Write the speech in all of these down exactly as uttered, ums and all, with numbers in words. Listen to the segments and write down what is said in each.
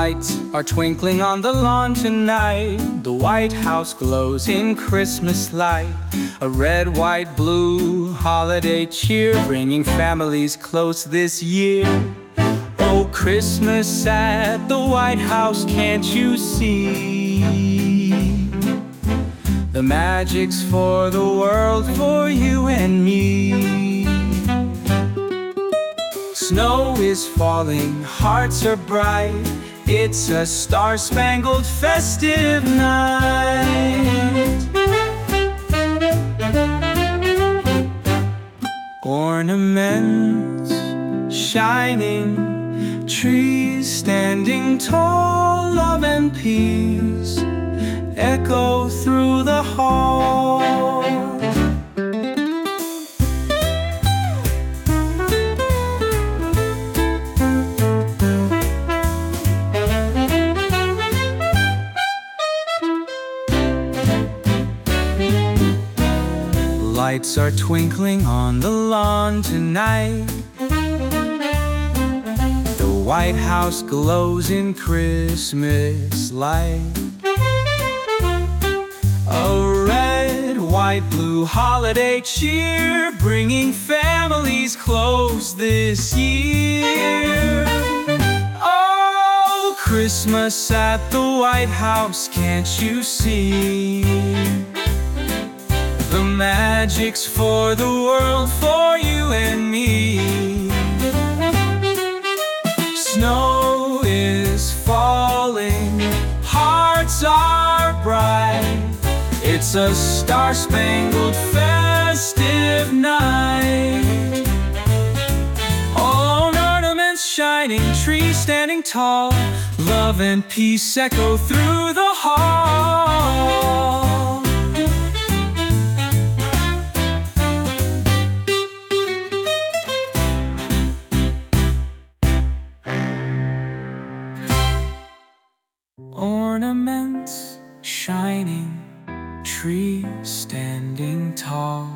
Lights are twinkling on the lawn tonight. The White House glows in Christmas light. A red, white, blue holiday cheer, bringing families close this year. Oh, Christmas at the White House, can't you see? The magic's for the world, for you and me. Snow is falling, hearts are bright. It's a star-spangled festive night. Ornaments shining, trees standing tall, love and peace echo through the hall. Lights are twinkling on the lawn tonight. The White House glows in Christmas light. A red, white, blue holiday cheer, bringing families close this year. Oh, Christmas at the White House, can't you see? The magic's for the world, for you and me. Snow is falling, hearts are bright. It's a star-spangled festive night. All ornaments shining, trees standing tall, love and peace echo through the hall. Ornaments shining, trees standing tall,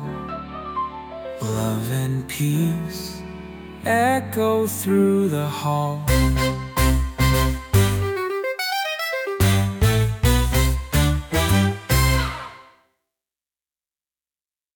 love and peace echo through the hall.